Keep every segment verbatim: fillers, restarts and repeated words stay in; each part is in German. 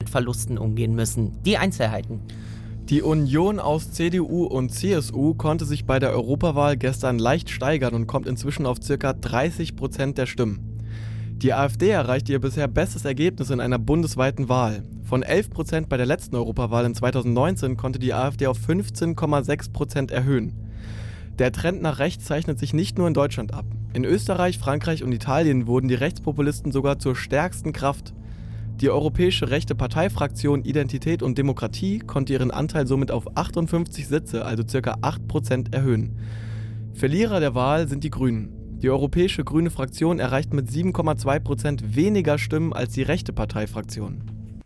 mit Verlusten umgehen müssen. Die Einzelheiten. Die Union aus C D U und C S U konnte sich bei der Europawahl gestern leicht steigern und kommt inzwischen auf ca. dreißig Prozent der Stimmen. Die AfD erreichte ihr bisher bestes Ergebnis in einer bundesweiten Wahl. Von elf Prozent bei der letzten Europawahl in zweitausendneunzehn konnte die AfD auf fünfzehn Komma sechs Prozent erhöhen. Der Trend nach rechts zeichnet sich nicht nur in Deutschland ab. In Österreich, Frankreich und Italien wurden die Rechtspopulisten sogar zur stärksten Kraft. Die europäische rechte Parteifraktion Identität und Demokratie konnte ihren Anteil somit auf achtundfünfzig Sitze, also ca. acht Prozent, erhöhen. Verlierer der Wahl sind die Grünen. Die europäische grüne Fraktion erreicht mit sieben Komma zwei Prozent weniger Stimmen als die rechte Parteifraktion.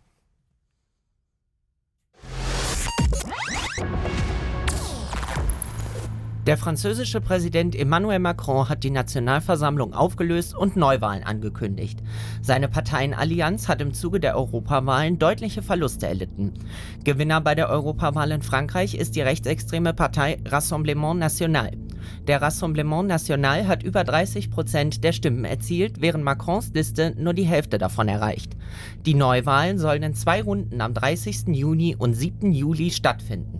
Der französische Präsident Emmanuel Macron hat die Nationalversammlung aufgelöst und Neuwahlen angekündigt. Seine Parteienallianz hat im Zuge der Europawahlen deutliche Verluste erlitten. Gewinner bei der Europawahl in Frankreich ist die rechtsextreme Partei Rassemblement National. Der Rassemblement National hat über dreißig Prozent der Stimmen erzielt, während Macrons Liste nur die Hälfte davon erreicht. Die Neuwahlen sollen in zwei Runden am dreißigsten Juni und siebten Juli stattfinden.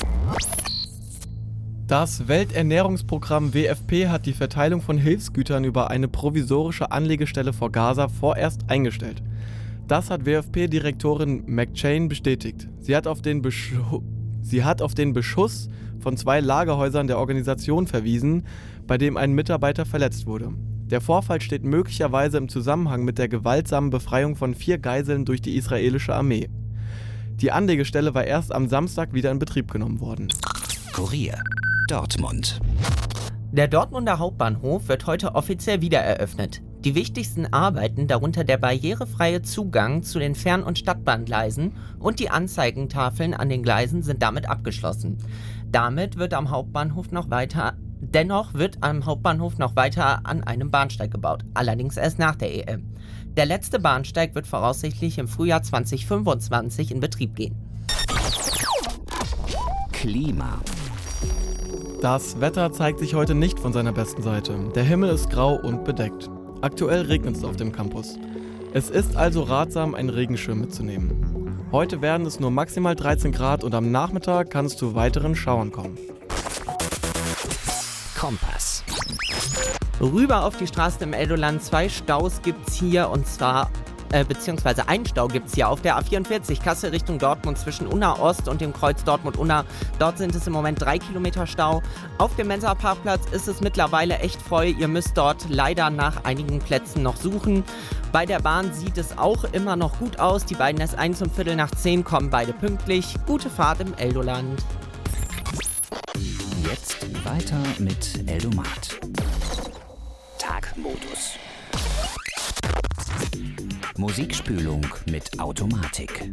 Das Welternährungsprogramm W F P hat die Verteilung von Hilfsgütern über eine provisorische Anlegestelle vor Gaza vorerst eingestellt. Das hat W F P-Direktorin McChain bestätigt. Sie hat auf den Beschu- Sie hat auf den Beschuss von zwei Lagerhäusern der Organisation verwiesen, bei dem ein Mitarbeiter verletzt wurde. Der Vorfall steht möglicherweise im Zusammenhang mit der gewaltsamen Befreiung von vier Geiseln durch die israelische Armee. Die Anlegestelle war erst am Samstag wieder in Betrieb genommen worden. Kurier Dortmund. Der Dortmunder Hauptbahnhof wird heute offiziell wieder eröffnet. Die wichtigsten Arbeiten, darunter der barrierefreie Zugang zu den Fern- und Stadtbahngleisen und die Anzeigentafeln an den Gleisen, sind damit abgeschlossen. Damit wird am Hauptbahnhof noch weiter, dennoch wird am Hauptbahnhof noch weiter an einem Bahnsteig gebaut, allerdings erst nach der E M. Der letzte Bahnsteig wird voraussichtlich im Frühjahr zweitausendfünfundzwanzig in Betrieb gehen. Klima. Das Wetter zeigt sich heute nicht von seiner besten Seite. Der Himmel ist grau und bedeckt. Aktuell regnet es auf dem Campus. Es ist also ratsam, einen Regenschirm mitzunehmen. Heute werden es nur maximal dreizehn Grad und am Nachmittag kann es zu weiteren Schauern kommen. Kompass. Rüber auf die Straßen im Eldoland. Zwei Staus gibt's hier, und zwar Äh, beziehungsweise einen Stau gibt es hier auf der A vierundvierzig Kassel Richtung Dortmund zwischen Unna Ost und dem Kreuz Dortmund-Unna. Dort sind es im Moment drei Kilometer Stau. Auf dem Mensa-Parkplatz ist es mittlerweile echt voll. Ihr müsst dort leider nach einigen Plätzen noch suchen. Bei der Bahn sieht es auch immer noch gut aus. Die beiden S eins um Viertel nach zehn kommen beide pünktlich. Gute Fahrt im Eldoland. Jetzt weiter mit Eldomat. Tagmodus. Musikspülung mit Automatik.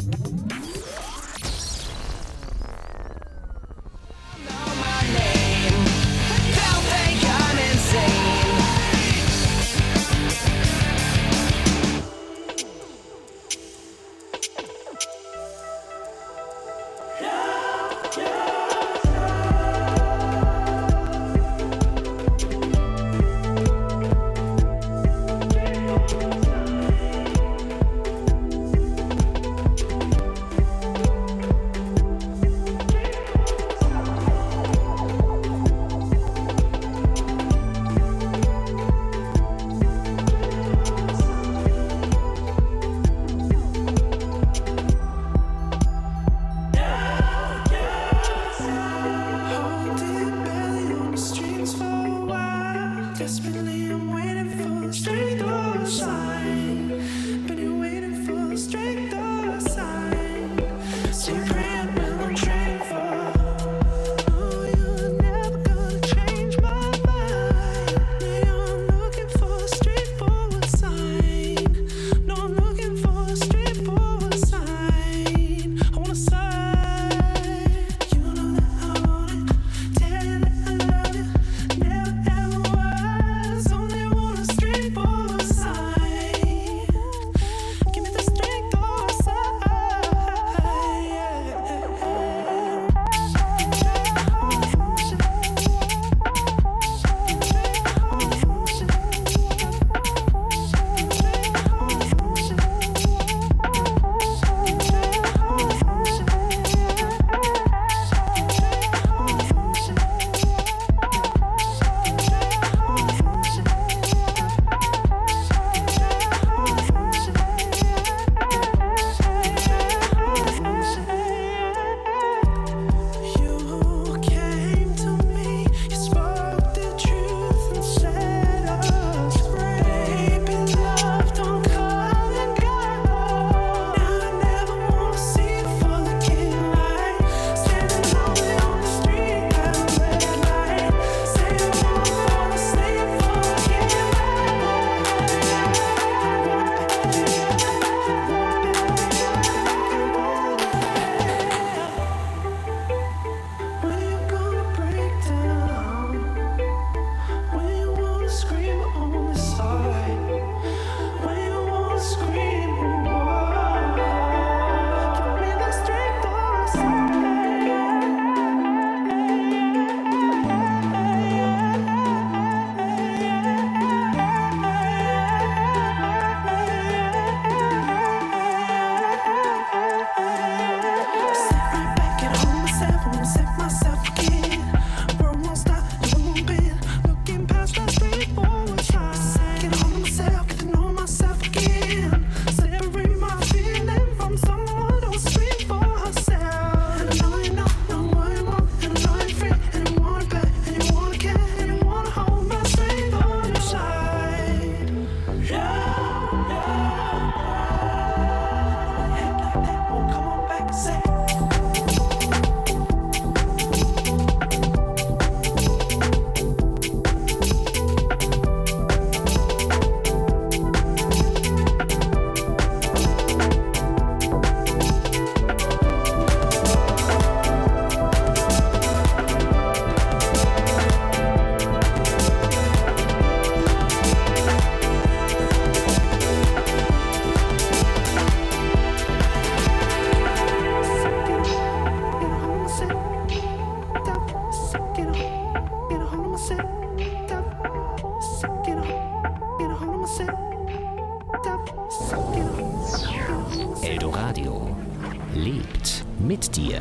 Radio lebt mit dir.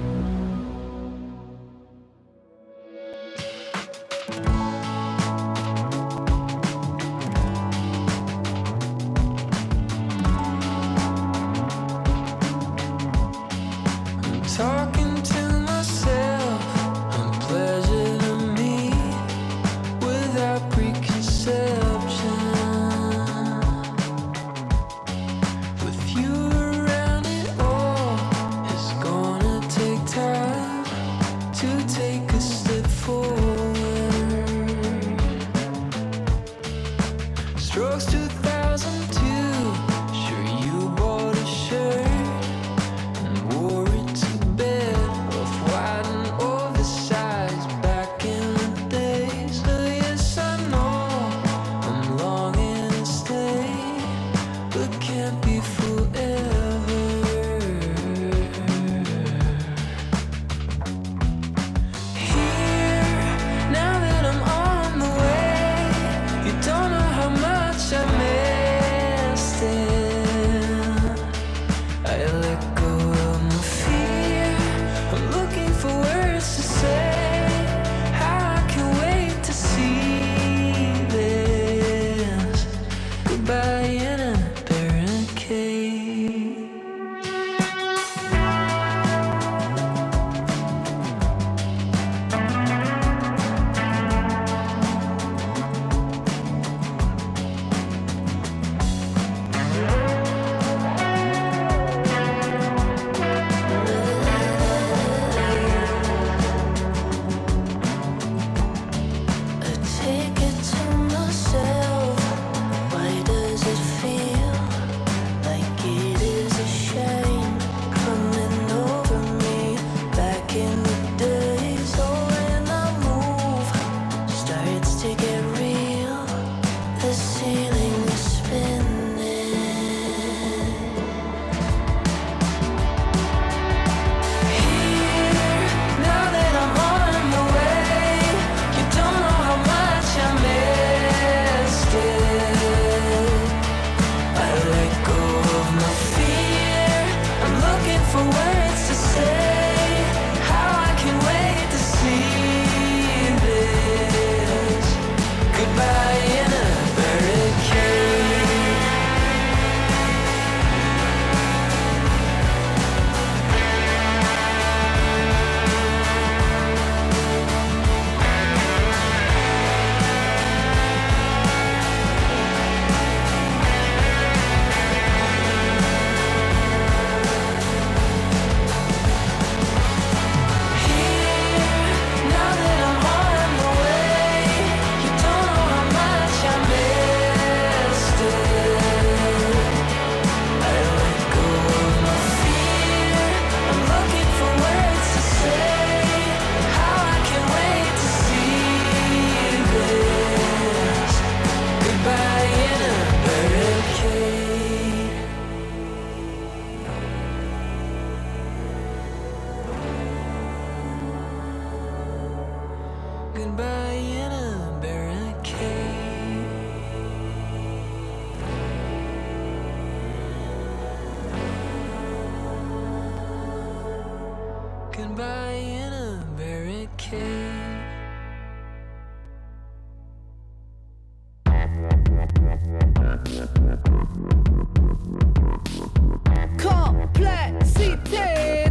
Komplexität.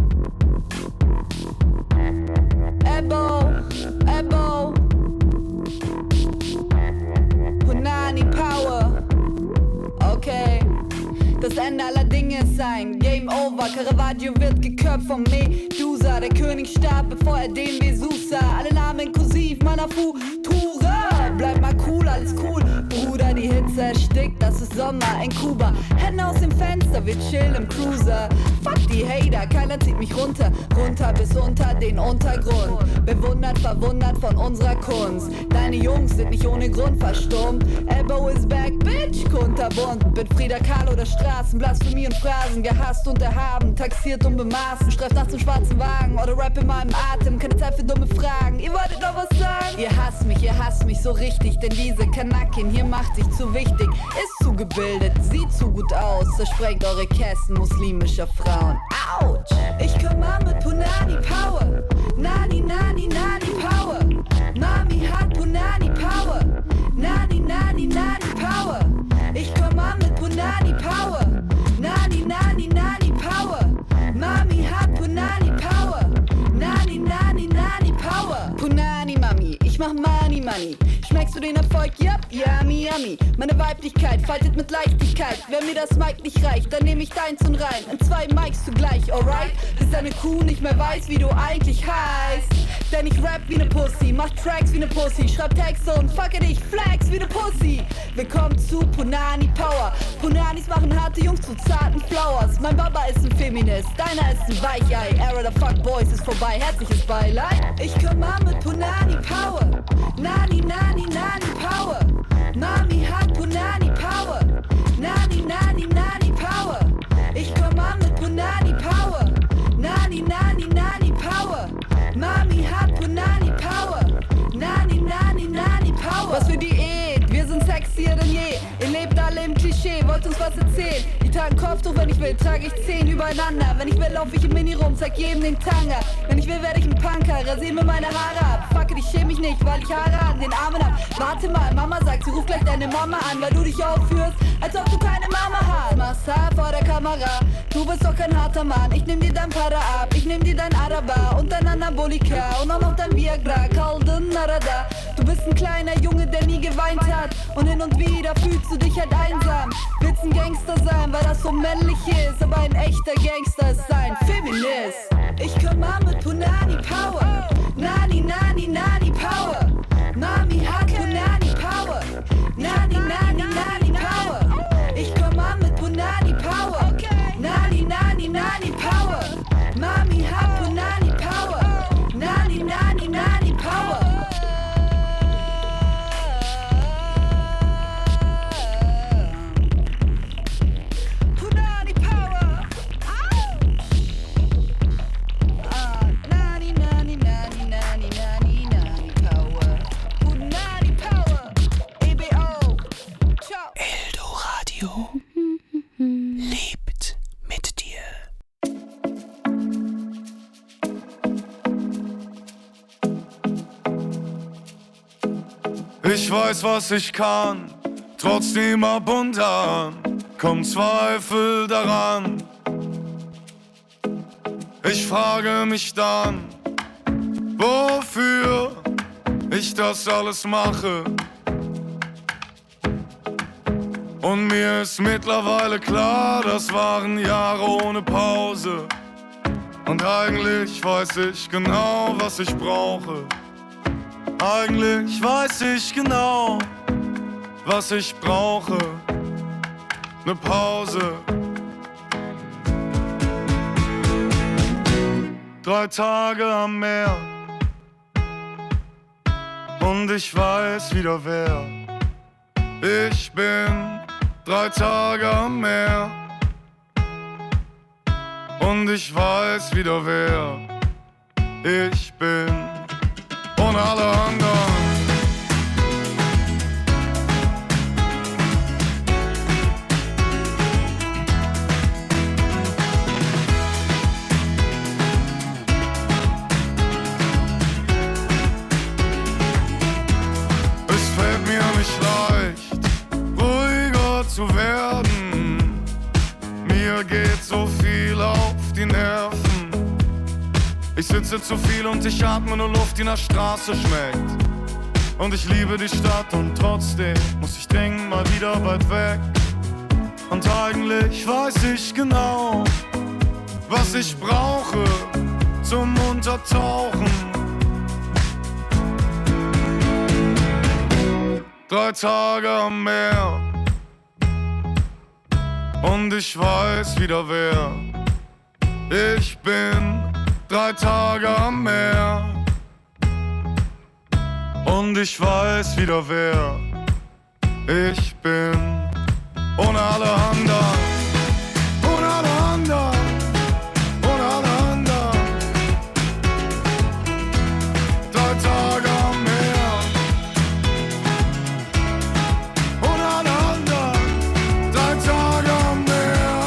Ebo, Ebo. Punani Power. Okay. Das Ende aller Dinge ist ein Game Over. Caravaggio wird geköpft vom Medusa. Der König starb, bevor er den Vesuv sah. Alle Namen in Kursiv, meiner Futura. Bleib mal cool, alles cool. Bruder, die Hitze erstickt, das ist Sommer in Kuba. Hände aus dem Fenster, wir chillen im Cruiser. Fuck die Hater, ja, keiner zieht mich runter, runter bis unter den Untergrund. Bewundert, verwundert von unserer Kunst. Deine Jungs sind nicht ohne Grund verstummt. Elbow is back, bitch, kunterbunt. Bin Frida Kahlo der Straßen, Blasphemie und Phrasen, gehasst und erhaben, taxiert und bemaßen. Streift nachts im schwarzen Wagen oder Rap in meinem Atem, keine Zeit für dumme Fragen. Ihr wolltet noch was sagen? Ihr hasst mich, ihr hasst mich so richtig, denn diese Kanakin hier macht sich zu wichtig. Ist zu gebildet, sieht zu gut aus, zersprengt eure Kästen muslimischer Frauen. Autsch! Ich komm an mit Punani Power. Nani, nani, nani Power. Mami hat Punani Power. Nani, nani, nani Power. Ich komm an mit Punani Power. Nani, nani, nani Power. Mami hat Punani Power. Nani, nani, nani Power. Punani Mami, ich mach Money, Money. Schmeckst du den Erfolg? Yep, yummy, yummy. Meine Weiblichkeit faltet mit Leichtigkeit. Wenn mir das Mic nicht reicht, dann nehm ich deins und rein. In zwei Mics zugleich, alright? Bis deine Kuh nicht mehr weiß, wie du eigentlich heißt. Denn ich rap wie ne Pussy, mach Tracks wie ne Pussy, schreib Texte und fucke dich, flex wie ne Pussy. Willkommen zu Punani Power. Punanis machen harte Jungs zu zarten Flowers. Mein Baba ist ein Feminist, deiner ist ein Weichei. Era der Fuckboys ist vorbei, herzliches Beileid. Ich komm an mit Punani Power. Nani, nani, nani Power. Mami hat Punani Power. Nani, nani, nani Power. Ich komm an mit Punani Power. Nani, nani, nani Power. Mami hat Punani Power. Nani, nani, nani Power. Was für Diät, wir sind sexier denn je. Ihr lebt alle im Klischee, wollt uns was erzählen. Ich trage ein Kopftuch, wenn ich will, trage ich zehn übereinander. Wenn ich will, lauf ich im Mini rum, zeig jedem den Tanga. Wenn ich will, werde ich ein Punker, rasier mir meine Haare ab. Fuck it, ich schäm mich nicht, weil ich Haare an den Armen hab. Warte mal, Mama sagt, sie ruft gleich deine Mama an, weil du dich aufführst, als ob du keine Mama hast. Mach's hart vor der Kamera, du bist doch kein harter Mann. Ich nehm dir dein Para ab, ich nehm dir dein Araber und dein Anabolika und auch noch dein Viagra, Kalden Narada. Du bist ein kleiner Junge, der nie geweint hat und hin und wieder fühlst du dich halt einsam. Willst ein Gangster sein, weil das so männlich ist, aber ein echter Gangster ist ein Feminist. Ich komm an mit Punani Power. Nani, nani, nani Power. Mami hat Punani Power. Nani, nani, nani Power. Ich komm an mit Punani Power. Nani, nani, nani Power. Mami hat Punani Power. Nani, nani, nani Power. Punani Power. Ah, nani, nani, nani, nani, nani, nani Power. Punani Power. E B O. Ciao. Eldoradio lebt mit dir. Ich weiß, was ich kann, trotzdem ab und an kommt Zweifel daran. Ich frage mich dann, wofür ich das alles mache. Und mir ist mittlerweile klar, das waren Jahre ohne Pause. Und eigentlich weiß ich genau, was ich brauche. Eigentlich weiß ich genau, was ich brauche. Ne Pause. Drei Tage am Meer und ich weiß wieder wer. Ich bin drei Tage am Meer und ich weiß wieder wer ich bin. Und alle anderen. Es fällt mir nicht leicht, ruhiger zu werden. Mir geht so viel auf die Nerven. Ich sitze zu viel und ich atme nur Luft, die nach Straße schmeckt. Und ich liebe die Stadt und trotzdem muss ich dringend mal wieder weit weg. Und eigentlich weiß ich genau, was ich brauche zum Untertauchen. Drei Tage am Meer und ich weiß wieder wer Ich bin drei Tage am Meer und ich weiß wieder wer ich bin. Ohne alle anderen, ohne alle anderen, ohne alle anderen. Drei Tage am Meer, ohne alle anderen. Drei Tage am Meer.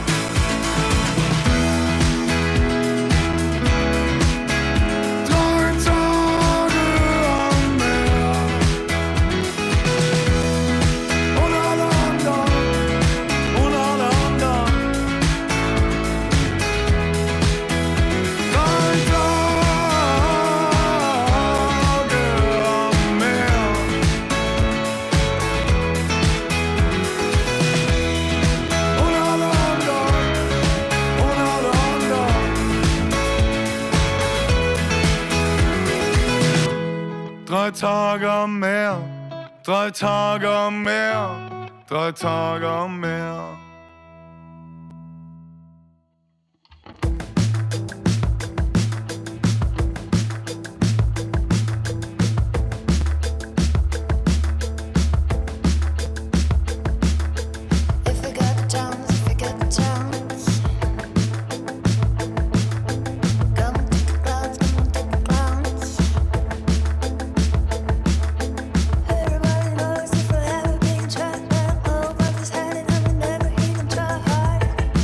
Drei Tage am Meer, ohne alle anderen, ohne alle anderen. Drei Tage am Meer, ohne alle anderen, ohne alle anderen. Drei Tage am Meer, drei Tage am Meer, drei Tage am Meer. If we got the chance, if we got the chance, come and take the clouds, come and take the clouds. Everybody knows if we're ever being tracked back, nobody's hiding and we never even try hard.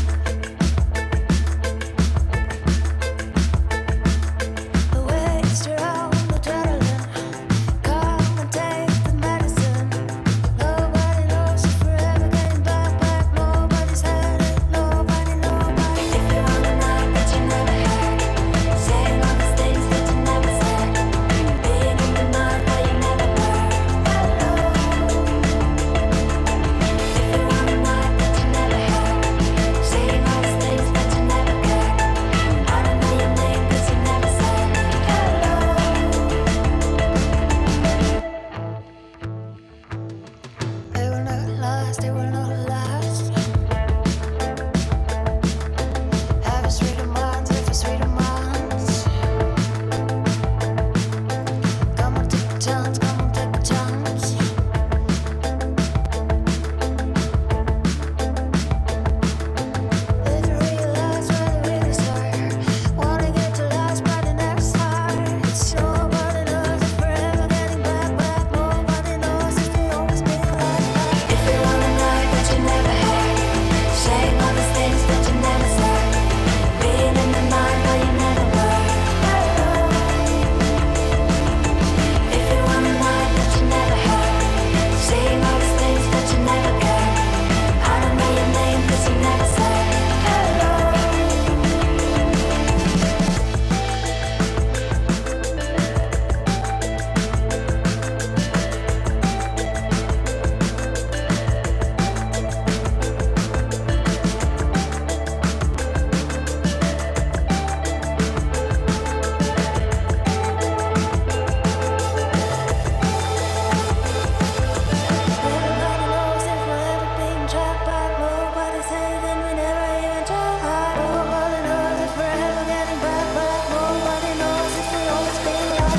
The waste around the adrenaline, come and take the medicine. Nobody knows if we're ever getting back, back. Nobody's had it, nobody, nobody. If you want a night that you never had, saying all these things that you never said, being in your mind where you never were. Hello. If you want a night that you never had, saying all these things that you never cared. I don't know your name 'cause you never said hello. They will not last, they will not last. Have a sweet of minds, have a sweet of minds. Come on, take a chance, come on, take a chance. If you realize where the really start, wanna get to last by the next heart. Nobody knows if we're ever getting back, back. Nobody knows if we always been like that. If you want a night that you never had, saying all these things that you never said, being in the mind where you never were. Hello. If you want a night that you never had, saying all these things that you never cared. I don't know your name 'cause you never said hello. Everybody knows if we're ever being tracked back. Nobody's hiding, we never even try hard. Nobody knows if we're ever getting back, back. Nobody knows if we always been like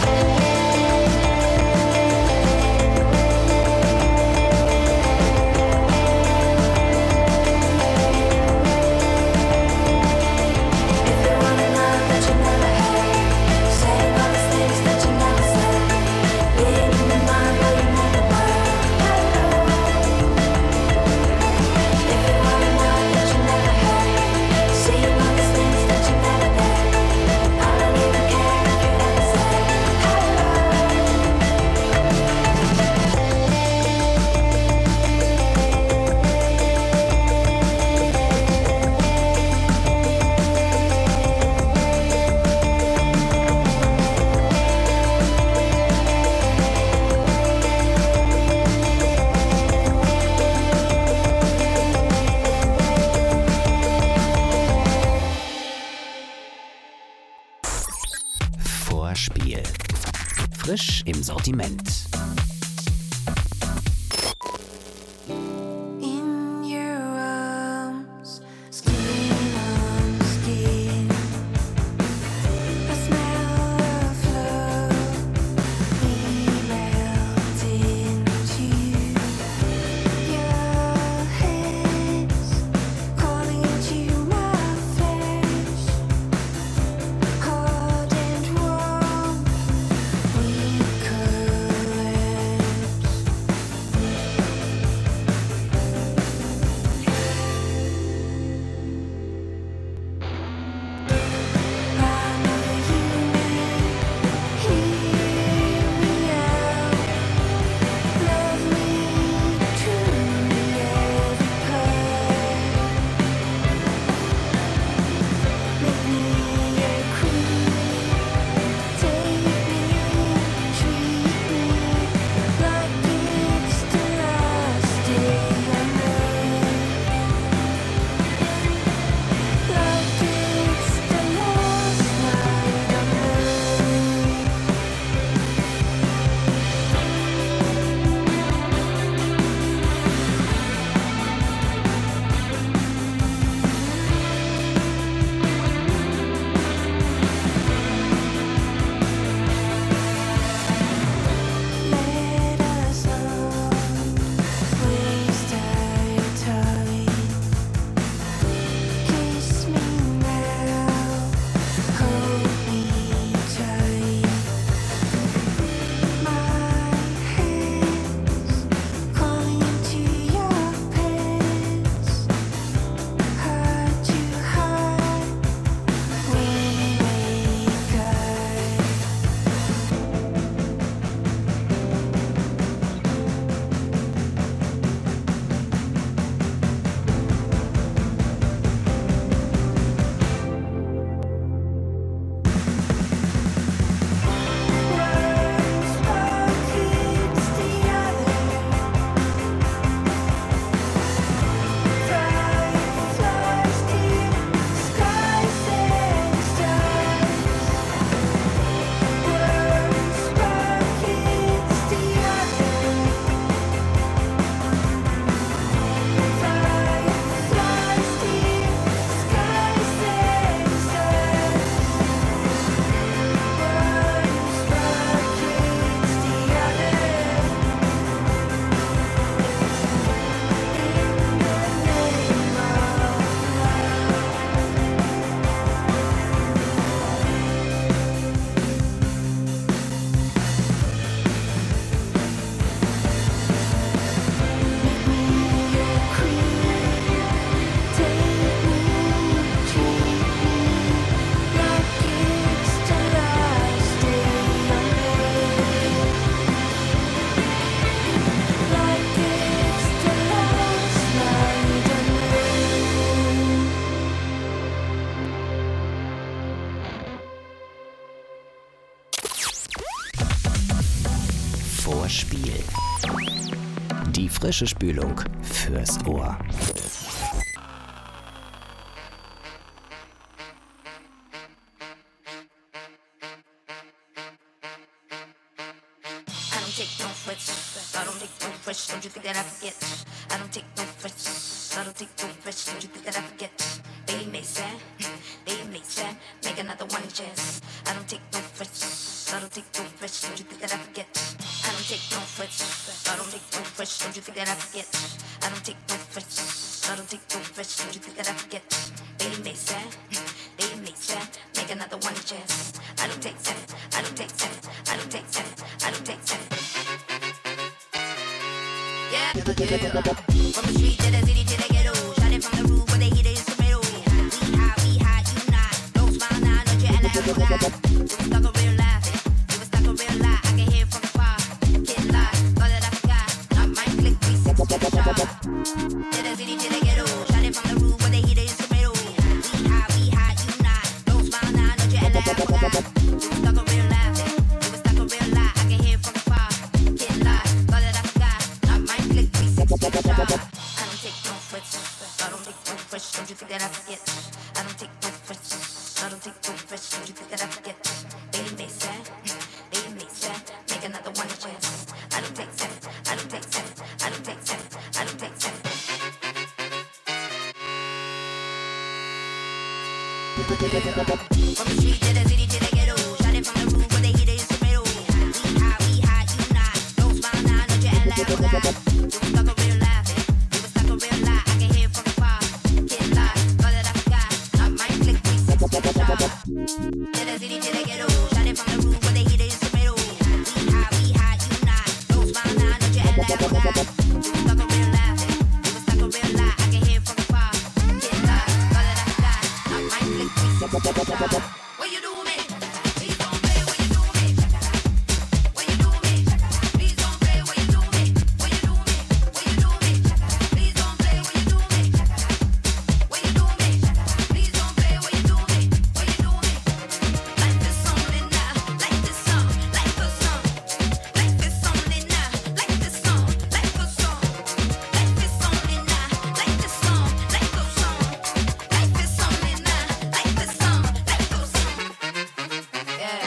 If you want a night that you never had, saying all these things that you never said, being in the mind where you never were. Hello. If you want a night that you never had, seeing all these things that you never did, I don't even care if you never said hello. Vorspiel. Frisch im Sortiment. In your arms, skin on skin. Hörspiel. Die frische Spülung fürs Ohr. Don't you think that I forget? I don't take no threats. I don't take no threats. Don't you think that I forget? They may say, they may say, make another one chance. I don't take no threats. I don't take no threats. Don't you think that I forget? I don't take no threats. I don't take no threats. Don't you think that I forget? I don't take no threats. I don't take no threats. Don't you think that I forget? They may say, they may say, make another one chance. I don't take seven. I don't take seven. I don't take seven. I don't take seven. Yeah, yeah. From the street to the city to the ghetto, shot it from the roof where they heat it is tomato. We high, we high, you not. Don't smile now, don't you ever ever lie. You was stuck a real lie, you was stuck a real lie. I can hear from afar, can't lie, all that I forgot. Not my click, three six to the shop. To the city to the ghetto, shot it from the roof where they heat it is tomato. We high, we high, you not. Don't smile now, don't you ever ever lie. You was stuck a real lie, you was stuck a real lie. I can hear from afar, can't lie, all that I forgot. Click three six to the job. I don't take no threats. I don't take no threats. Don't you think that I forget? I don't take no threats. I don't take no threats. Don't you think that I forget? They may say, they may say, make another one chance. I don't take seven. I don't take seven. I don't take seven. I don't take seven. From the street to the city to the ghetto, shot it from the roof where they heat it is tomato. We high, we high, you not. Don't smile now, don't you ever ever lie. You was stuck a real lie, you was stuck a real lie. I can hear from afar, can't lie, all that I forgot. Not my click, three six to the job. To the city to the ghetto, shot it from the roof where they heat it is tomato. We high, we high, you not. Don't smile now, don't you ever ever lie. You was stuck a real lie, you was stuck a real lie. I can hear from afar, can't lie, all that I forgot. Not my click, three six to the job. What you do, man? Please don't play what you do, man. What you do, man? Please don't play what you do, man. What you do, man? What you do, man? Please don't play what you do, man. What you do, man? Please don't play what you do, man. What you do, man? Life is something now, like this song, like a song. Life is something now, like this song, like a song. Life is something now, like this song, like a song. Life is something now, like this song, like a song. Yeah.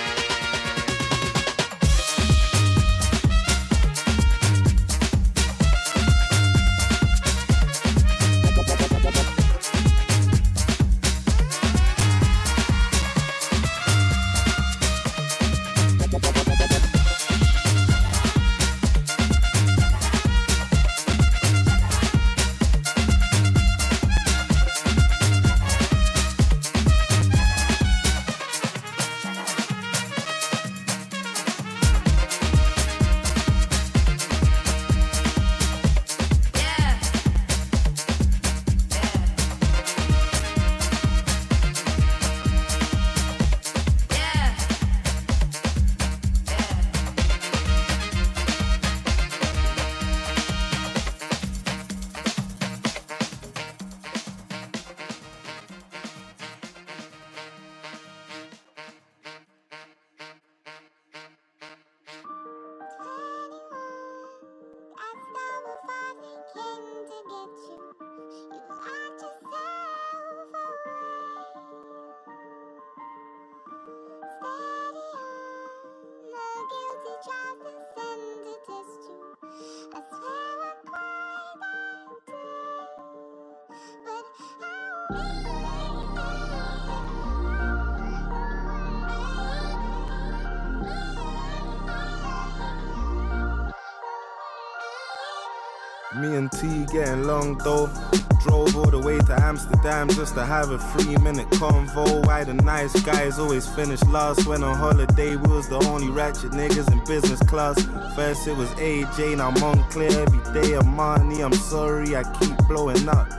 Me and T getting long though. Drove all the way to Amsterdam just to have a three minute convo. Why the nice guys always finish last? When on holiday we was the only ratchet niggas in business class. First it was A J, now Montclair. Every day of money, I'm sorry I keep blowing up.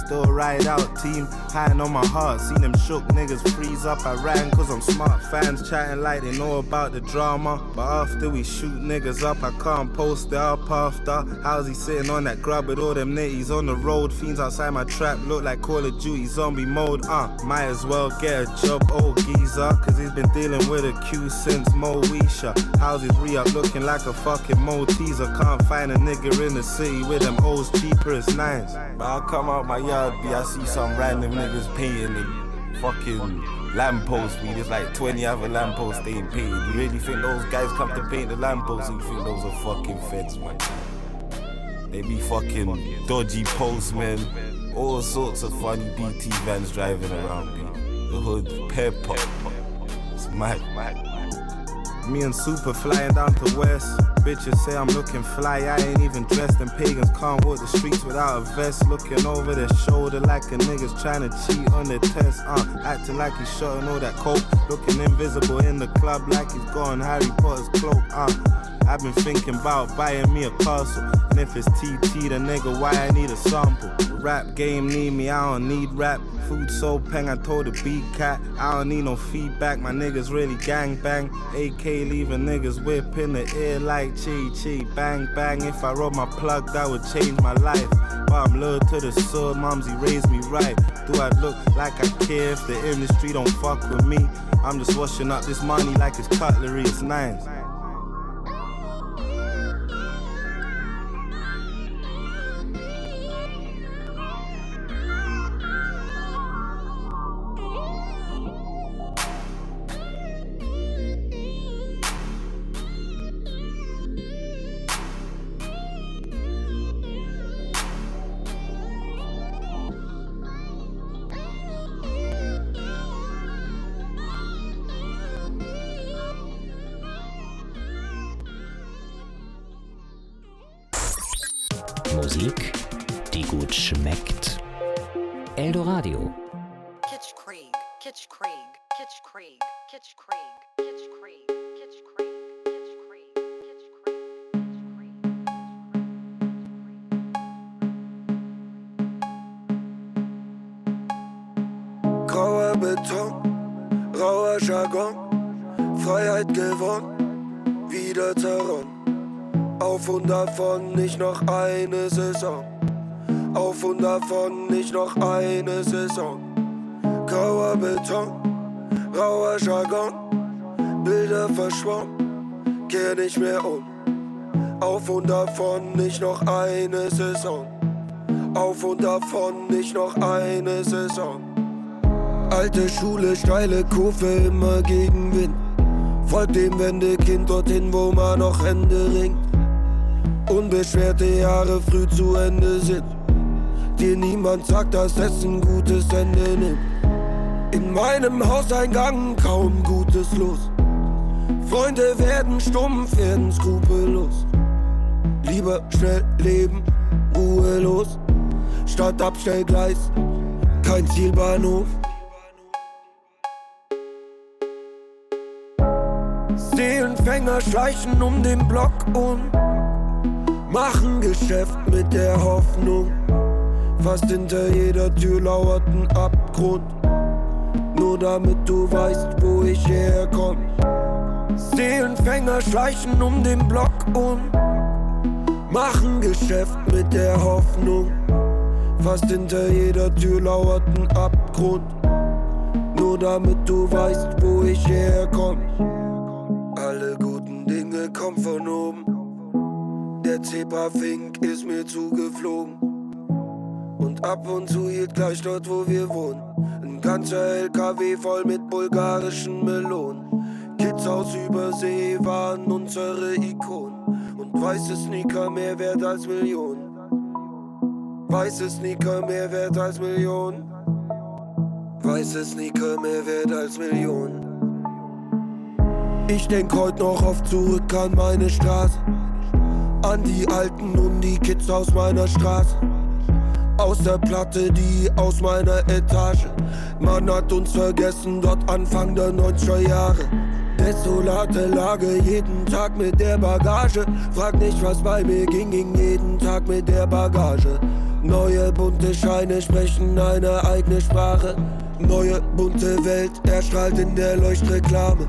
still ride out, team. Hiding on my heart, seen them shook niggas freeze up. I ran cause I'm smart, fans chatting like they know about the drama. But after we shoot niggas up, I can't post it up after. How's he sitting on that grub with all them nitties on the road? Fiends outside my trap look like Call of Duty zombie mode. Uh, might as well get a job, old geezer, cause he's been dealing with a Q since Moesha. How's his re-up looking like a fucking Malteser? Can't find a nigga in the city with them O's cheaper as nines. But I come out my yard, B, I see some random niggas painting the fucking lamppost. Me, there's like twenty other lampposts they ain't painted. You really think those guys come to paint the lampposts? You think those are fucking feds, man? They be fucking dodgy postmen, all sorts of funny B T vans driving around me. The hood, pepper, it's mad. Me and Super flying down to West. Bitches say I'm looking fly, I ain't even dressed. And pagans can't walk the streets without a vest. Looking over their shoulder like a nigga's trying to cheat on their test. Uh, acting like he's shotting all that coke. Looking invisible in the club like he's got on Harry Potter's cloak. Uh, I've been thinking about buying me a castle. And if it's T T, the nigga, why I need a sample? The rap game need me, I don't need rap. Food so peng, I told the beat cat. I don't need no feedback, my niggas really gang bang. A K leaving niggas whip in the ear like chi chi. Bang bang, if I roll my plug, that would change my life. But I'm loyal to the sword, momsy raised me right. Do I look like I care if the industry don't fuck with me? I'm just washing up this money like it's cutlery, it's nines. Musik, die gut schmeckt. Eldoradio. Kitschkrieg, Kitschkrieg, Kitschkrieg, Kitschkrieg, Kitschkrieg, Kitschkrieg, Kitschkrieg, Kitschkrieg. Grauer Beton, rauer Jargon, Freiheit gewonnen, wieder zerronnen. Auf und davon, nicht noch eine Saison. Auf und davon, nicht noch eine Saison. Grauer Beton, rauer Jargon, Bilder verschwommen, kehr nicht mehr um. Auf und davon, nicht noch eine Saison. Auf und davon, nicht noch eine Saison. Alte Schule, steile Kurve, immer gegen Wind. Folgt dem Wendekind dorthin, wo man noch Hände ringt. Unbeschwerte Jahre früh zu Ende sind. Dir niemand sagt, dass es ein gutes Ende nimmt. In meinem Hauseingang kaum Gutes los. Freunde werden stumpf, werden skrupellos. Lieber schnell leben, ruhelos. Statt Abstellgleis, kein Zielbahnhof. Seelenfänger schleichen um den Block und machen Geschäft mit der Hoffnung. Fast hinter jeder Tür lauert ein Abgrund. Nur damit du weißt, wo ich herkomm. Seelenfänger schleichen um den Block und machen Geschäft mit der Hoffnung. Fast hinter jeder Tür lauert ein Abgrund. Nur damit du weißt, wo ich herkomm. Alle guten Dinge kommen von oben. Der Zebrafink ist mir zugeflogen. Und ab und zu hielt gleich dort, wo wir wohnen, ein ganzer L K W voll mit bulgarischen Melonen. Kids aus Übersee waren unsere Ikonen. Und weiße Sneaker mehr wert als Millionen. Weiße Sneaker mehr wert als Millionen. Weiße Sneaker mehr wert als Millionen. Ich denk heut noch oft zurück an meine Straße. An die Alten und die Kids aus meiner Straße. Aus der Platte, die aus meiner Etage. Man hat uns vergessen, dort Anfang der neunziger Jahre. Desolate Lage, jeden Tag mit der Bagage. Frag nicht, was bei mir ging, ging jeden Tag mit der Bagage. Neue bunte Scheine sprechen eine eigene Sprache. Neue bunte Welt erstrahlt in der Leuchtreklame.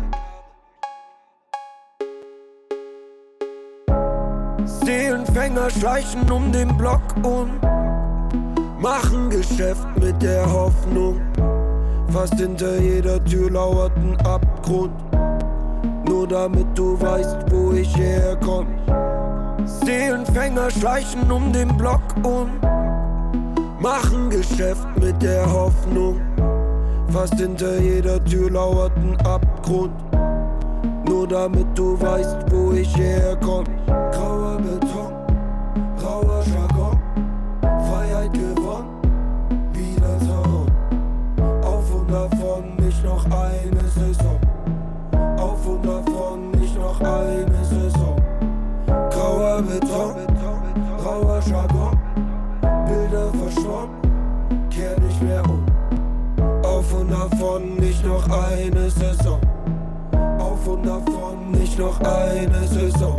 Seelenfänger schleichen um den Block und machen Geschäft mit der Hoffnung. Fast hinter jeder Tür lauert ein Abgrund. Nur damit du weißt, wo ich herkomm. Seelenfänger schleichen um den Block und machen Geschäft mit der Hoffnung. Fast hinter jeder Tür lauert ein Abgrund. Nur damit du weißt, wo ich herkomm. Grauer Beton, rauer Jargon, Freiheit gewonnen, wieder zerhauen. Auf und davon, nicht noch eine Saison. Auf und davon, nicht noch eine Saison. Grauer Beton, rauer Jargon, Bilder verschwommen, kehr nicht mehr um. Auf und davon, nicht noch eine Saison. Auf und davon, nicht noch eine Saison.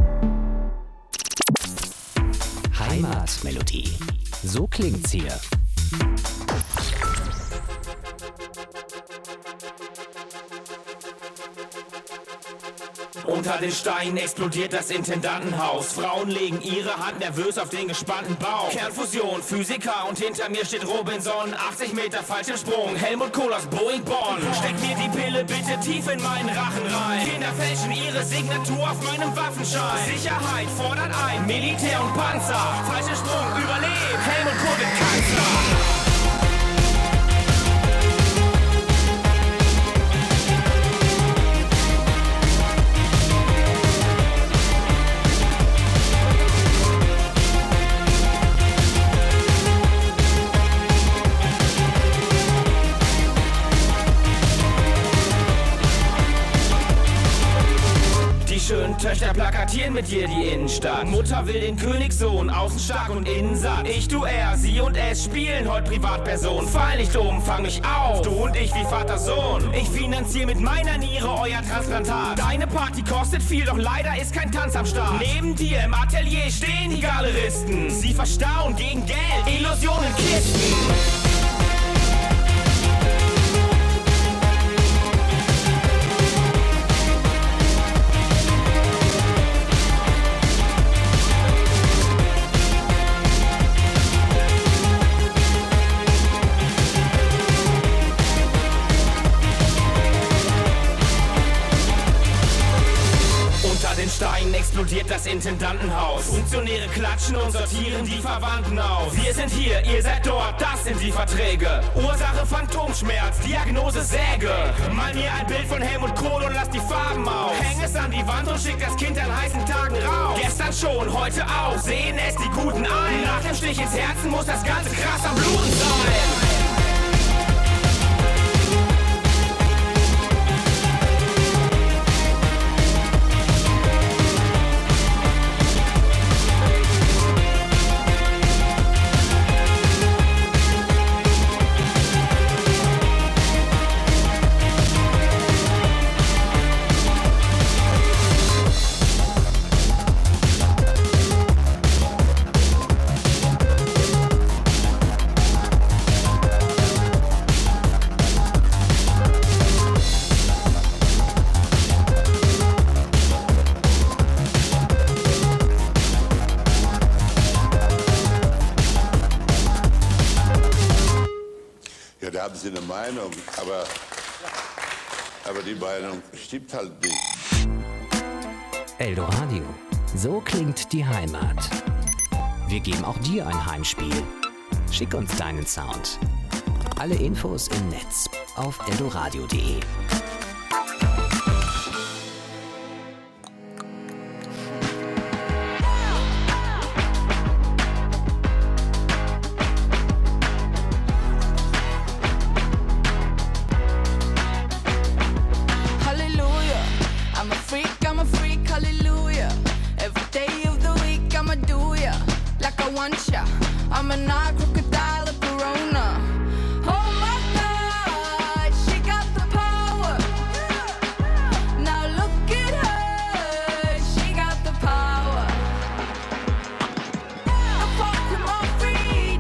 Heimatmelodie. So klingt's hier. Unter den Steinen explodiert das Intendantenhaus. Frauen legen ihre Hand nervös auf den gespannten Bauch. Kernfusion, Physiker und hinter mir steht Robinson. achtzig Meter falschem Sprung, Helmut Kohl aus Boeing Bonn. Steck mir die Pille bitte tief in meinen Rachen rein. Kinder fälschen ihre Signatur auf meinem Waffenschein. Sicherheit fordert ein, Militär und Panzer. Falscher Sprung, überlebt, Helmut Kohl wird Kanzler. Schönen Töchter plakatieren mit dir die Innenstadt. Mutter will den Königssohn, außen stark und innen satt. Ich, du, er, sie und es spielen heute Privatperson. Fall nicht um, fang mich auf, du und ich wie Vater, Sohn. Ich finanziere mit meiner Niere euer Transplantat. Deine Party kostet viel, doch leider ist kein Tanz am Start. Neben dir im Atelier stehen die Galeristen. Sie verstauen gegen Geld, Illusionen, Kisten. Steinen explodiert das Intendantenhaus. Funktionäre klatschen und sortieren die Verwandten aus. Wir sind hier, ihr seid dort, das sind die Verträge. Ursache Phantomschmerz, Diagnose Säge. Mal mir ein Bild von Helmut Kohl und lass die Farben aus. Häng es an die Wand und schick das Kind an heißen Tagen raus. Gestern schon, heute auch, sehen es die Guten ein. Nach dem Stich ins Herzen muss das Ganze krass am Bluten sein. Da haben Sie eine Meinung, aber, aber die Meinung stimmt halt nicht. Eldoradio. So klingt die Heimat. Wir geben auch dir ein Heimspiel. Schick uns deinen Sound. Alle Infos im Netz auf eldoradio punkt de. I'm a night crocodile of Corona. Oh my God, she got the power. Now look at her, she got the power. I'm Pokemon free.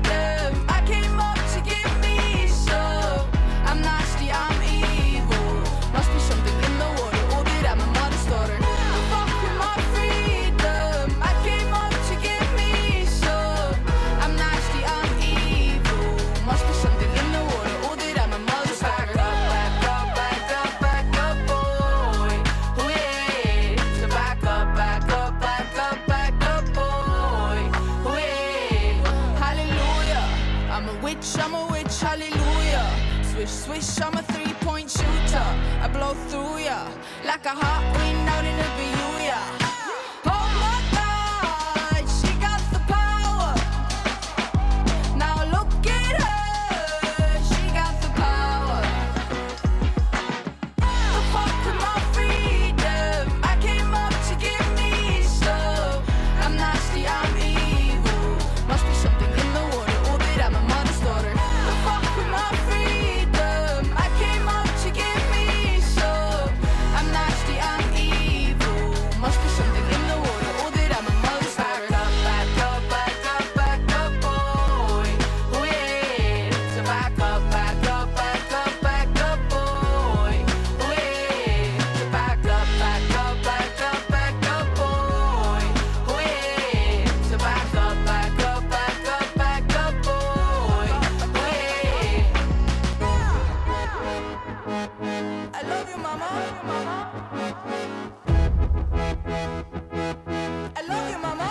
bitch, I'm a three-point shooter. I blow through ya like a hot wind out in a view, yeah. Oh my God, she got the power. Now look at her, she got the power. The fuck with my freedom, I came up to give me some. I'm nasty, I'm evil. Must be something in the water, or that I'm a mother's daughter. The fuck with my freedom, I came up to give me some. I'm nasty, I'm evil. Must be something in the water, or that I'm a mother's daughter. Back up, back up, back up, back up, boy. Oh yeah. So back up, back up, back up, back up, boy. Oh yeah. So back up, back up, back up, back up, boy. Oh yeah. So back up, back up, back up, back up, boy. Oh yeah. I love you, mama. I love you, mama.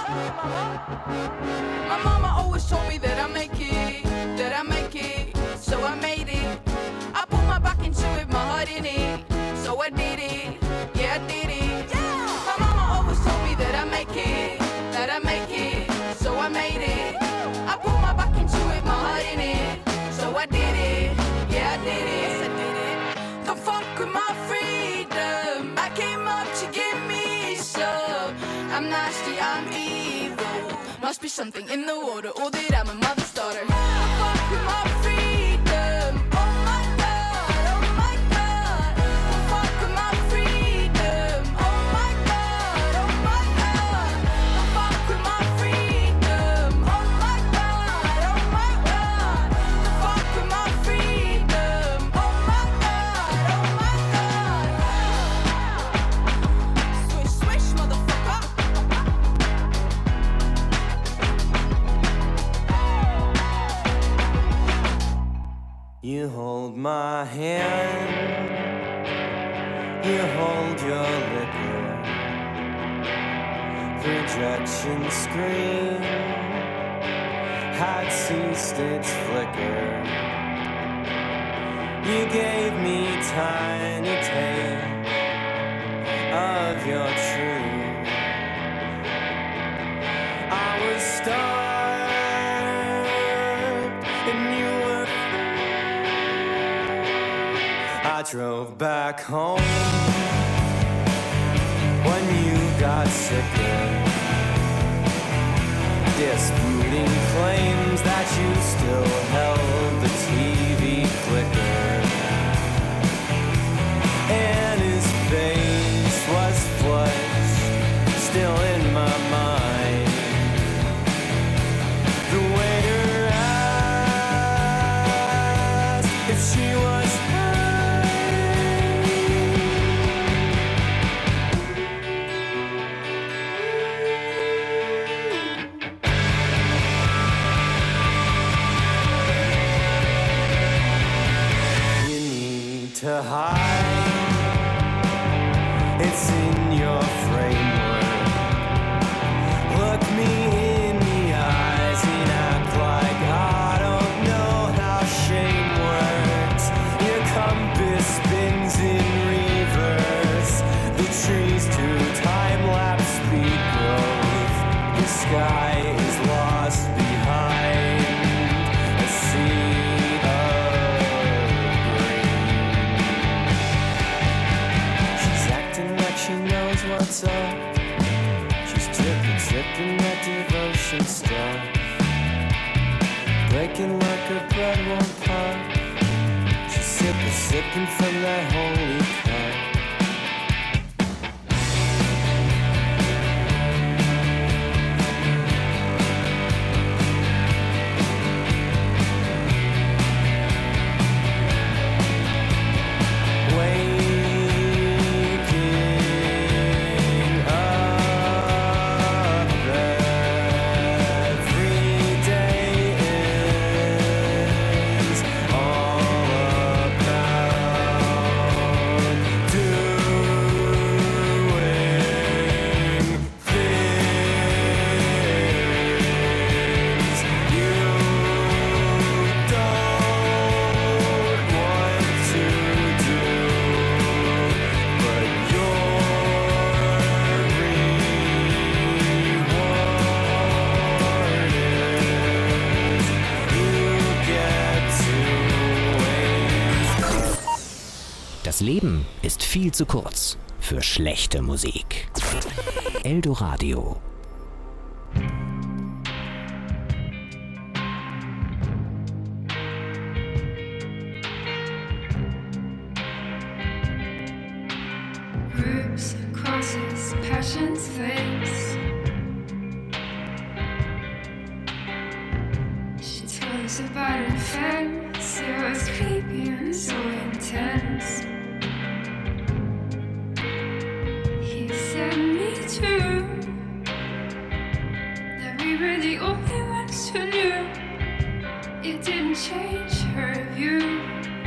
My mama always told me that I make it, that I make it, so I made it. I put my back into it, my heart in it, so I did it, yeah I did it. My mama always told me that I make it, that I make it, so I made it. I put my back into it, my heart in it, so I did it, yeah I did it, yes I did it. The fuck with my freedom, I came up to give me some. I'm nasty, I'm evil. Must be something in the water, or that I'm a mother's daughter. The fuck with my freedom, oh my God, oh my God. The fuck with my freedom, oh my God, oh my God. The fuck with my freedom, oh my God, oh my God. The fuck with my freedom, oh my God, oh my God. Swish, swish, motherfucker. You hold my hand, you hold your liquor. Projection screen had ceased its flicker. You gave me tiny taste of your truth. I was starved and you were I drove back home when you got sicker, disputing claims that you still held the T V clicker. And his face was flushed, still in my mind. The waiter asked if she was to hide. It's in your framework. Look me in the eyes and act like I don't know how shame works. Your compass spins in reverse. The trees to time-lapse speed growth. The sky is lost behind a sea. She knows what's up. She's dripping, dripping that devotion stuff. Breaking like a bread won't pop. She's sipping, sipping from that holy cup. All about Das Leben ist viel zu kurz für schlechte Musik. Eldoradio. Groups, crosses, passions, flames. She told us about an affair. It was creepy and so intense. He said me too, that we were the only ones who knew. It didn't change her view.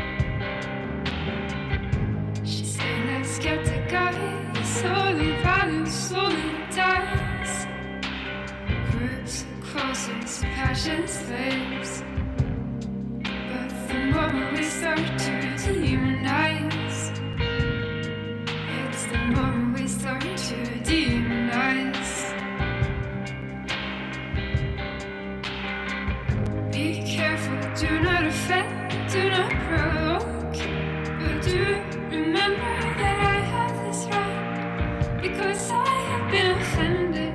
She said let's get the guy, slowly values, slowly dies. Groups, crosses, passions, flames. The moment we start to demonize, it's the moment we start to demonize. Be careful, do not offend, do not provoke. But do remember that I have this right, because I have been offended.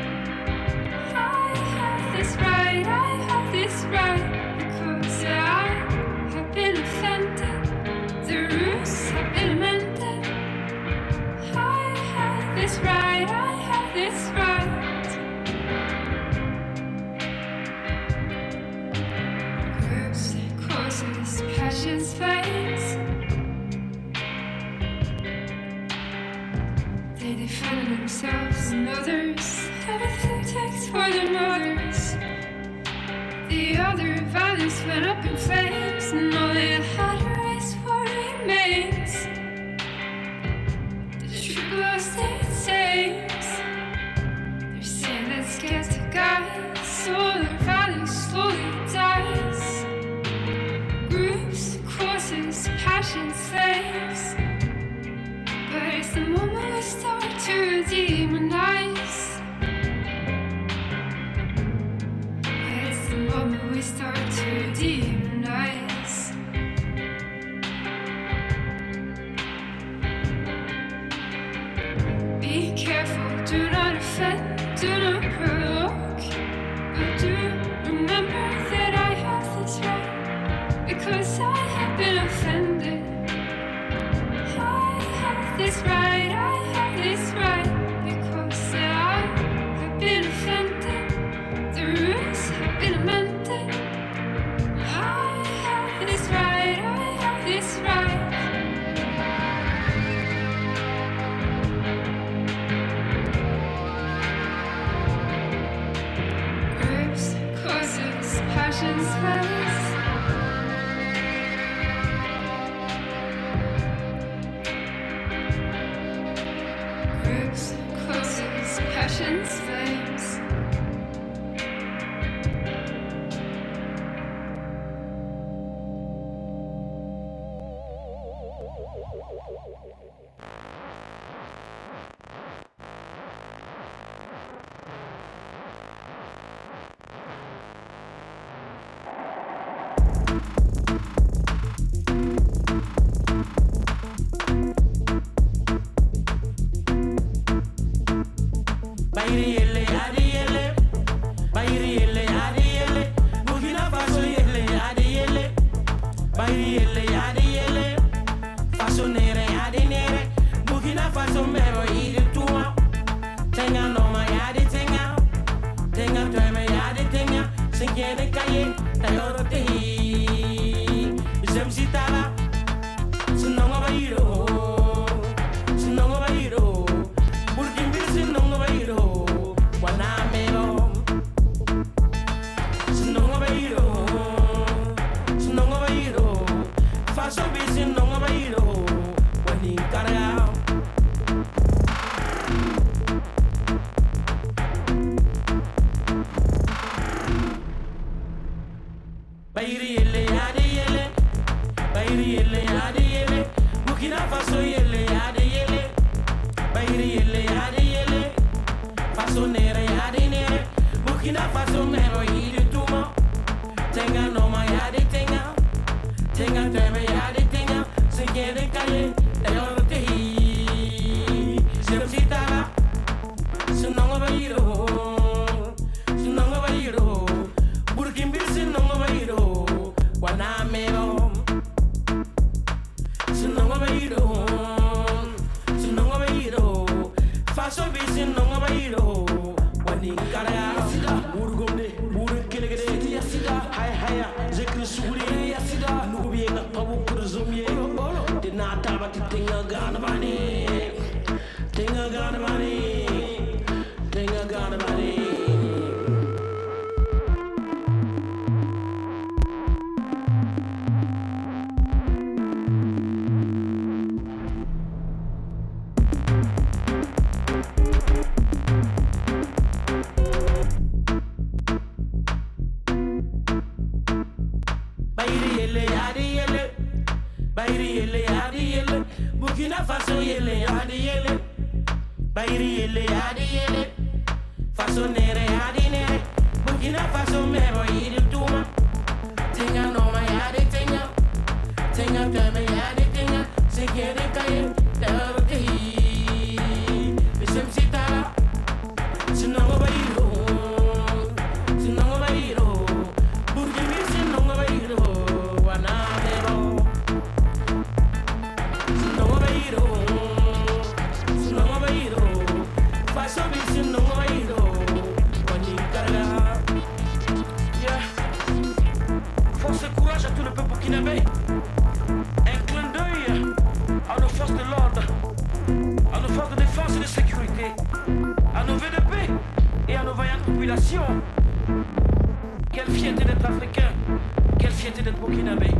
I have this right, I have this right, because I been offended, the rules have been amended. I have this right, I have this right. Groups, causes, passions, flames. They defend themselves and others, everything takes for their mothers. The other values went up in flames, and all they had to race for remains. The true love stayed saves. They're saying let's get the guy, so their values slowly dies. Groups, causes, passions, flames. But it's the moment we start to demonize. The moment we start to demonize. Be careful, do not offend, do not provoke. But do remember that I have this right, because I have been offended. I have this right, I have this right, because I have been offended. The rules have been amended. I have this right, I have this right. Groups, causes, passions, flames. Groups, causes, passions, flames. Tenga, tenga, tenga, tenga, tenga, tenga, tenga, kaye dayo te Zemsita Sinongo bayiro Sinongo bayiro Burkimbir sinongo bayiro Wanamero Sinongo bayiro Sinongo bayiro Faso bi sinongo bayiro Wani kara Burgomde Burkilegede Yasida Hai haya Zekri suguri Yasida Nubi nga pabu kurzumye Dinata bati tinga gana bani Tinga gana bani Tinga gana bani Burkina Faso yele adi yele Bayri yele adi yele Faso nere adi nere Burkina Faso mero yidi tuma Tinga noma yadi tinga Tinga kame yadi tinga Sikere kaye Daro tehi Bisem sitara Sinongo bayiro Sinongo bayiro Burkina sinongo bayiro Wana mero Force et courage à tout le peuple burkinabé. Un clin d'œil à nos forces de l'ordre, à nos forces de défense et de sécurité, à nos vœux de paix et à nos vaillantes populations. Quelle fierté d'être africain, quelle fierté d'être burkinabé.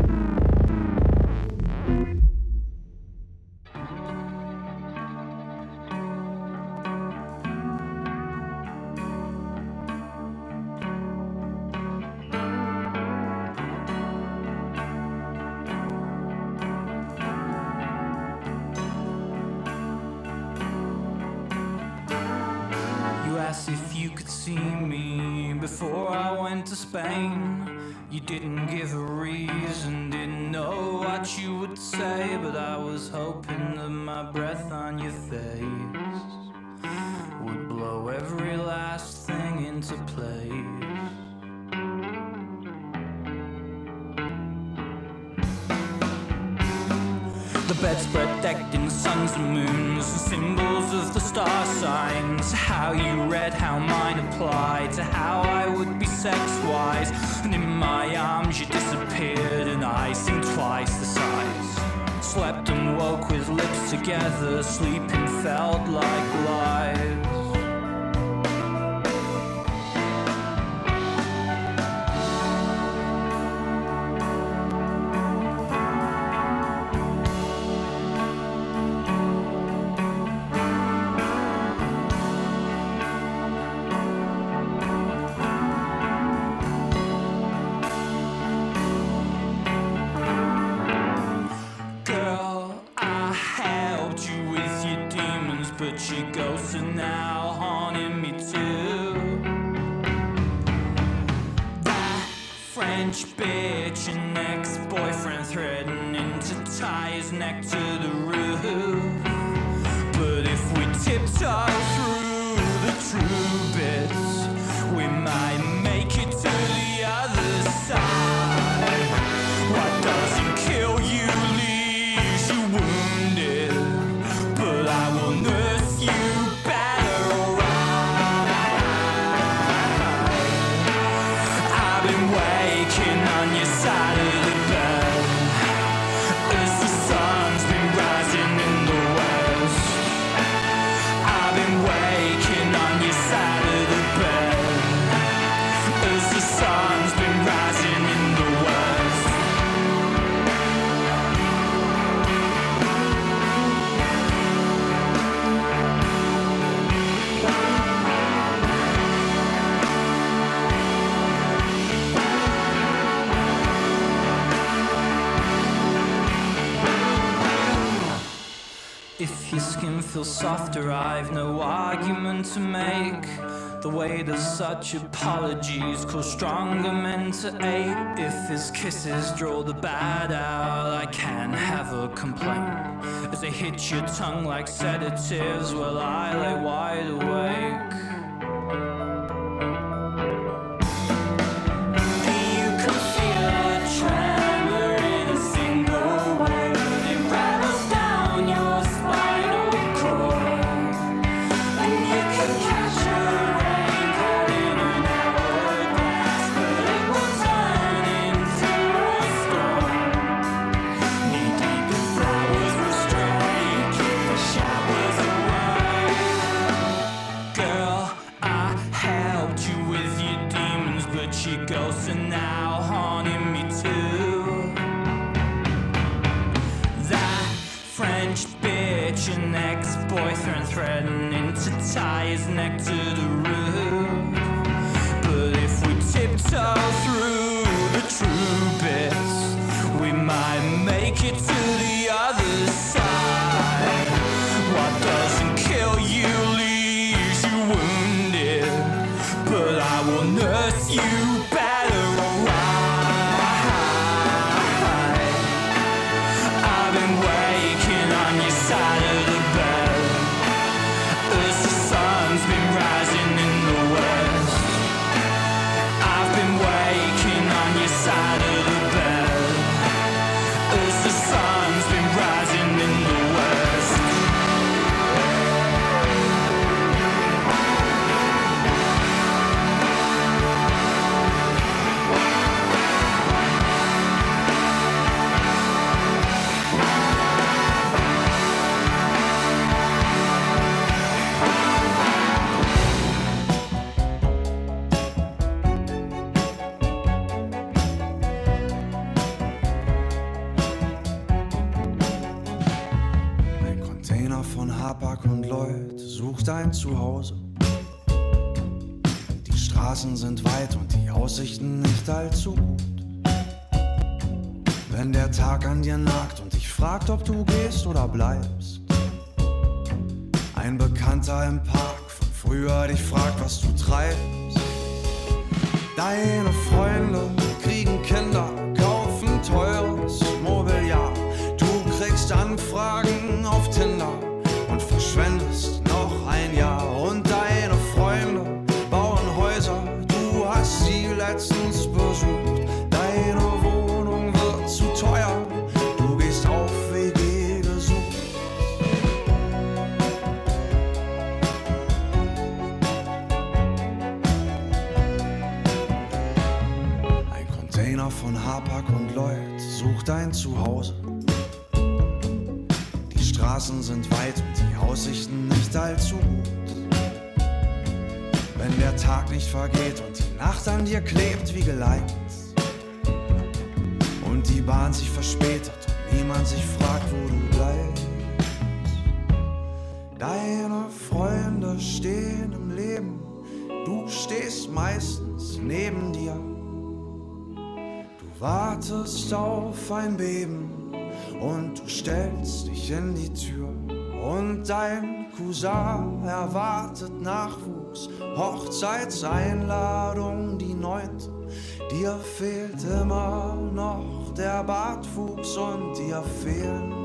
If you could see me before I went to Spain, you didn't give a reason, didn't know what you would say, but I was hoping that my breath on your face would blow every last thing into place. The bedspread decked in suns and moons, symbols of the star signs. How you read, how mine applied to how I would be sex-wise. And in my arms you disappeared and I seemed twice the size. Slept and woke with lips together, sleeping felt like lies. But your ghosts are now haunting me too. That French bitch and ex-boyfriend threatening to tie his neck to the roof. But if we tiptoe through the true bits, we might make it to the other side. What doesn't kill you leaves you wounded, but I will nurse you better, alright. I've been waking on your side of the bed as the sun's been rising in the west. I've been waking on your side of the bed as the sun's been rising in the west. If your skin feels softer, I've no argument to make. The weight of such apologies cause stronger men to ache. If his kisses draw the bad out, I can't have a complaint. They hit your tongue like sedatives while I lay wide awake. You can feel a tremor in a single word. It rattles down your spinal cord. And you can catch a rain caught in an hourglass, but it will turn into a storm. Knee deep in flowers will stray, keep the showers away. Girl, I helped you with your demons, but your ghosts are now haunting me too. That French bitch, an ex-boyfriend threatening to tie his neck to the roof. But if we tiptoe through the true bits, we might make it to the other side. What doesn't kill you leaves you wounded, but I will nurse you better alright. I've been waking on your side of the bed as the sun's been rising in the west. I've been waking on your side of the bed as the sun's been rising in the west. Ein Container von Hapag und Lloyd sucht ein Zuhause. Die Straßen sind weit und die Aussichten nicht allzu gut. Wenn der Tag an dir nagt und dich fragt, ob du gehst oder bleibst. Ein Bekannter im Park von früher dich fragt, was du treibst. Deine Freunde kriegen Kinder, kaufen teures Mobiliar. Du kriegst Anfragen auf Tinder und verschwendest noch ein Jahr. Und deine Freunde bauen Häuser, du hast sie letztens besucht. Deine Wohnung wird zu teuer, du gehst auf W G gesucht. Ein Container von Hapag und Lloyd sucht ein Zuhause. Die Straßen sind weit und die Aussichten nicht allzu gut. Wenn der Tag nicht vergeht und die Nacht an dir klebt wie geleimt und die Bahn sich verspätet und niemand sich fragt, wo du bleibst. Deine Freunde stehen im Leben, du stehst meistens neben dir. Du wartest auf ein Beben und du stellst dich in die Tür. Und dein Cousin erwartet Nachwuchs, Hochzeitseinladung die neunte. Dir fehlt immer noch der Bartwuchs und dir fehlen